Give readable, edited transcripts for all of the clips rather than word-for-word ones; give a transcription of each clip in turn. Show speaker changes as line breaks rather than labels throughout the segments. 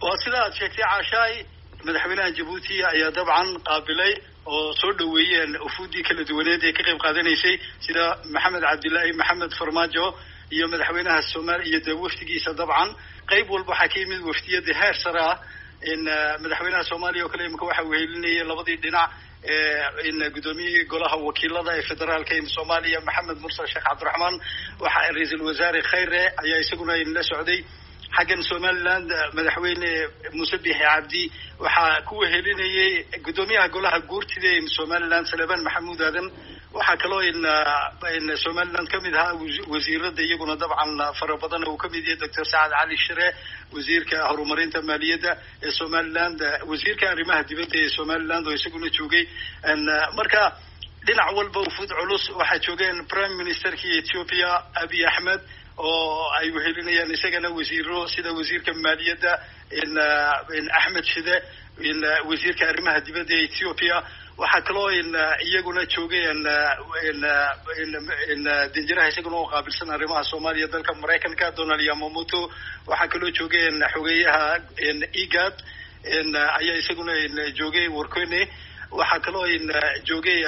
وسيلة شكل عشاي مدحونا جيبوتي أي طبعا قابلي وصور دويين وفودي كل دوينات كقيم قادني شيء سيدا محمد عبد الله محمد فرماجو يوم مدحونا السومال يدوفتي طبعا قيب والبحكيم وفتية دهار سرا إن مدحونا السومالي وكلهم كواحد وهيلني لبضي دينا إن قدومي قلها وكيل الله فدرال كيم سوماليا محمد مرسى الشيخ عبد الرحمن ورئيس الوزراء خير أي يسقون إن سعودي حقا سوماليلاند مدحوين مسبح عبدي وحكوه هيلني قدوميها قلها قورتي دي سوماليلاند سلبان محمود آدم وحكلو إن سوماليلاند كمدها وزير ده يقولون طبعا فربضنا وكمدي دكتور سعد علي الشريع وزير كهرومرين تمالية ده سوماليلاند وزير كارمه دبته سوماليلاند ويسقون تشوقي إن مركا لنا أول بوفود علوس وحشوقين برايم مينستر كي إثيوبيا أبي أحمد oo ay wehelinayaan isagana wasiiro sida wasiirka maaliyadda in Ahmed Shide in wasiirka arrimaha dibadda ee Ethiopia waxa kaloo iyaguna joogeen in dinjiraha isaguna oo qaabilsan arrimaha Soomaaliya dalka Mareykanka Donald Yamamoto waxa kaloo joogeen xogeyaha IGAD ayaa isaguna joogay warkoone waxa kaloo joogay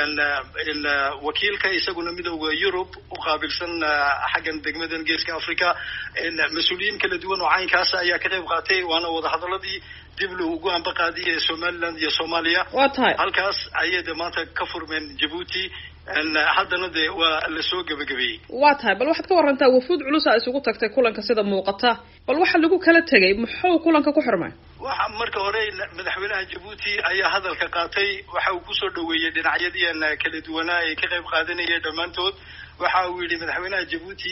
wakiilka isaguna midowga Europe u qaabilsan xaggan degmadan geeska Afrika mas'uuliyiin kala duwan oo caynkaas ayaa ka qayb qaatay waana wada hadaladii dib loogu anbaqaadiyay Somaliland iyo Soomaaliya halkaas ayay maanta ka furmeen Djibouti haddana waa la soo gabagabay
waa tahay bal waxaad ka warantaa wafuud culus ay isugu tagtay kulanka sida muuqata bal waxa lagu kala tagay muxuu kulanka ku xirmay
waxa marka hore madaxweynaha Djibouti ayaa hadalka qaatay waxa uu ku soo dhaweeyay dhinacyadii kala duwan ee ka qayb qaadanayay dhamaantood waxa uu yiri madaxweynaha Djibouti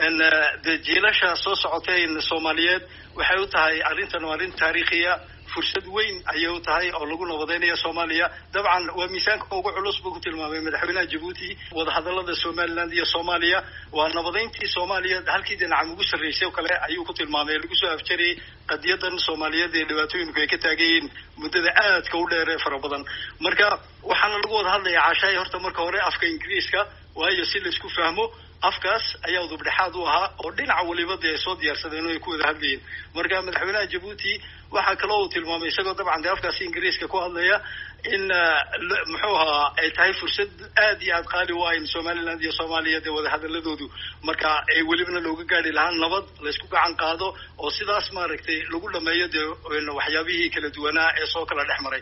jiilasha soo socotay Soomaaliyeed waxay u tahay arrin taariikhiya fursad weyn ayay u tahay oo lagu nabadeynayo Soomaaliya dabcan waa miisaanka ugu culus buu tilmaamay madaxweynaha Djibouti wada hadallada Somaliland iyo Soomaaliya waa nabadeyntii Soomaaliya halkii dhinaca ugu sareysay kale ayuu ku tilmaamay lagu soo afjaray qadiyadan Soomaaliyeed ee dhibaatooyinka ay ka taagayeen muddada aadka u dheer ee fara badan marka waxaan lagu wada hadlayaa cashay horta marka hore afka Ingiriiska waayo si la isku fahmo afkaas ayaa udub dhexaad u ahaa oo dhinaca waliba ay soo diyaarsadeen oo ay ku wada hadlayeen marka madaxweynaha Djibouti waxa kale oo tilmaamay isagoo dabcan afkaas Ingiriiska ku hadlaya in muxuu ahaa ay tahay fursad aad iyo aad qaali u ah in Somaliland iyo Soomaaliya wada hadaladoodu marka ay walibna looga gaari lahaan nabad la isku gacan qaado oo sidaas maaragtay lagu dhameeyo waxyaabihii kala duwanaa ee soo kala dhexmaray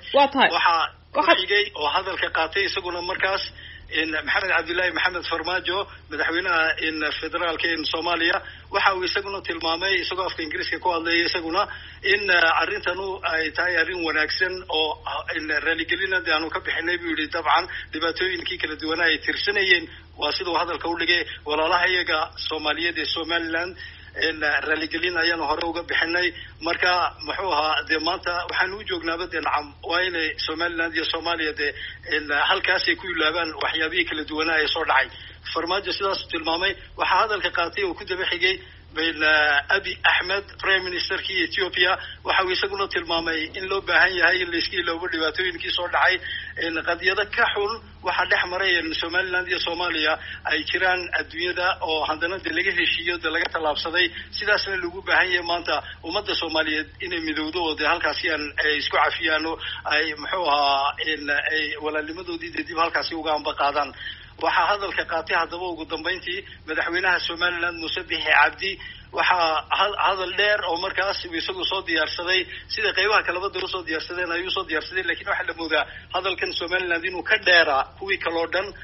waxa xigay oo hadalka qaatay isaguna markaas in محمد عبد الله محمد فرماجو مدحوينها in federaalka in Soomaaliya waxa uu isaguna tilmaamay isagoo afka Ingiriiska ku hadlay isaguna in arintanu ay tahay arrin wanaagsan oo in raaligelinada aanu ka bixinay buu yiri dabcan dhibaatooyinkii kala duwan ay tirsanayeen waa sidoo hadalka u dhigay walaalaha iyaga Soomaaliyeed ee Somaliland in raaligelin ayaan hore uga bixinay marka muxuu ahaa maanta waxaan u joognaa badnacam waa in Somaliland iyo Soomaaliya in halkaas ay ku ilaabaan waxyaabihii kala duwan ee soo dhacay farmaajo sidaas tilmaamay waxa hadalka qaatay oo ku daba xigay بين أبي أحمد برايم مينستر كي إثيوبيا وحاول يسقون تلمامي إن لو بهاي هاي اللي سكي لو بدي باتوين كي صور دعي إن قد يذكحون واحد أحمرين من سوماليلاند يا سوماليا أي كيران الدنيا ده أو عندنا دلقة هالشيء دلقة طلاب صدي سيدا سنة لو بهاي مانتا ومدة سوماليا إن مدودو ده هالكاسيان يسكو عفيانو أي محوها إن أي ولا اللي مدو دي هالكاسي وقام بقادان waxa hadalka qaatay hadaba ugu dambeyntii madaxweynaha Somaliland Musabix Cabdi waxa hadal dheer oo markaas isagu soo diyaarsaday sida qaybaha kala badalo soo diyaarsadeen ayuu soo diyaarsaday laakiin waxa la moodaa hadalkan Somaliland inuu ka dheera kuwii kale oo dhan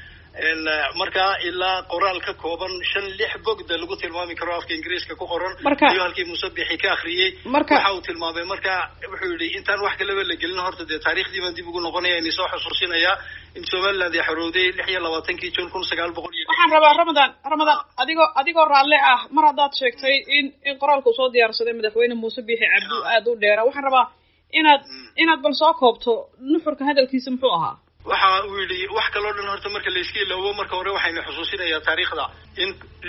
marka ilaa qoraal ka kooban 5-6 bogda lagu tilmaami karo afka Ingiriiska ku qoran iyo halkii Musabixi ka akhriyay waxa uu tilmaamay marka wuxuu yiri intaan wax kale la gelin horta taariikhdii baan dib ugu noqonaya in soo xusuusinaya in Somaliland ay xorowday 26 June 1900
waxaan rabaa Ramadan adigoo raalle ah mar hadaad sheegtay in qoraalku soo diyaarsaday madaxweyne Musabixi Cabdi aad u dheera waxaan rabaa inaad bal soo koobto nuxurka hadalkiisa muxuu ahaa
waxa uu yiri wax kale oo dhan horta marka la iska ilaawo marka hore waxayna xusuusinayaa taariikhda in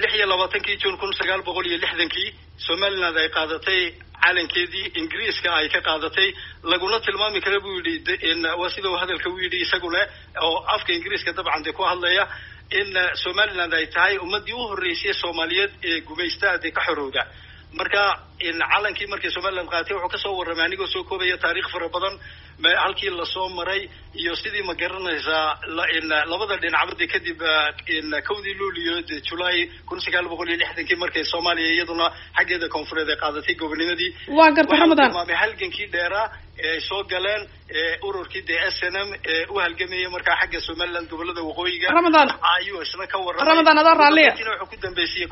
26 June 1960 Somaliland ay qaadatay calankeedii Ingiriiska ay ka qaadatay laguna tilmaami karo buu yiri in wasidoo hadalka uu yiri isaguna oo afka Ingiriiska dabcan ku hadlaya in Somaliland ay tahay ummadii u horeysay Soomaaliyeed ee gumaystaha ka xorowda marka in calankii markii Somaliland qaatay wuxuu ka soo warramay anigoo soo koobaya taariikh fara badan halkii la soo maray iyo sidii ma garanaysaa in labada dhinacba kadib in kowdii luuliyo July 1960 markii Soomaaliya iyaduna xaggeeda koonfureed ay qaadatay gobonimadii
waa gartay Ramadan
ma halgankii dheeraa ee soo galeen ururkii SNM u halgamayay markaa xagga Somaliland gobolada waqooyiga
Ramadan
ayuu isna ka warramay
Ramadan adar raaliya
wuxuu ku dambeysay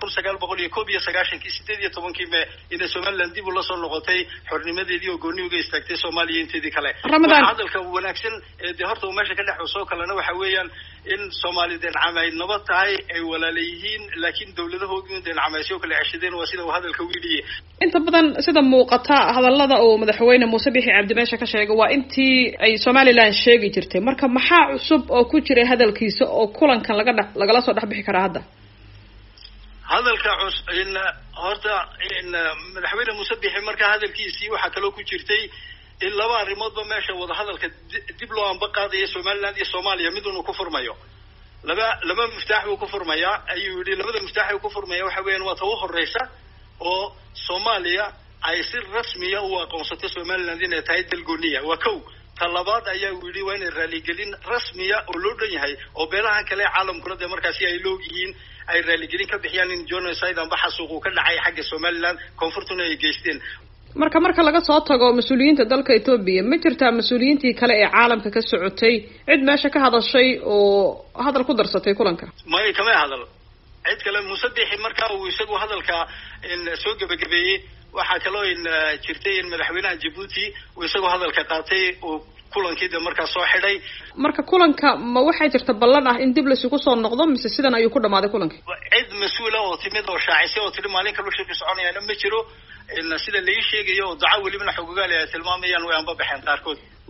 1991 May in Somaliland dib u la soo noqotay xornimadeedii oo gooni uga istaagtay Soomaaliya inteedii kale
Ramadan
hadalka wanaagsan ee horta uu meesha ka dhex soo kalena waxa weeyaan in Soomaalida camay nabad tahay ay walaalayihiin laakiin dawladahoodu in camaysyo kale ceshadeen waa sida uu hadalka wiiliyay
inta badan sida muuqata hadallada oo madaxweyne Muuse Biixi Cabdi meesha ka sheegay waa intii ay Somaliland sheegi jirtay marka maxaa cusub oo ku jiray hadalkiisa oo kulankan lagala soo dhaxbixi karaa hadda
hadalka in horta in madaxweyne Muuse Biixi marka hadalkiisii waxa kale ku jirtay in laba arrimoodba meesha wada hadalka dib loo anba qaadayo Somaliland iyo Soomaaliya mid uu ku furmayo laba miftaax uu ku furmaya ayuu yiri labada miftaax uu ku furmaya waxa weeyaan waa tawo horeysa oo Soomaaliya ay si rasmi ah u aqoonsatay Somaliland inay tahay dal gooniya waa kow talabaad ayaa yiri waa in raaligelin rasmi ah oo loo dhan yahay oo beelaha kale caalamka markaasi ay loogihiin ay raaligelin ka bixiyaan in genocide amba xasuuq ka dhacay xagga Somaliland koonfurtuna ay geysteen
marka laga soo tago mas'uuliyiinta dalka Itoobiya ma jirtaa mas'uuliyiintii kale ee caalamka ka socotay cid meesha ka hadashay oo hadal ku darsatay kulanka
ma kama hadal cid kale Muuse Biixi marka uu isagu hadalka in soo gabagabeeyay waxa kale oo in jirtay in madaxweynaha Djibouti uu isagu hadalka qaatay oo kulankii markaa soo xidhay
marka kulanka ma waxay jirta ballan ah in dib la isugu soo noqdo mise sidan ayuu ku dhamaaday kulanka
cid mas'uul ah oo timid oo shaacisay oo tiri maalin kale shirka soconayna ma jiro in sida la sheegayo oo dacwo waliba xogogaal ay tilmaamayaan way anba baxeen qaarkood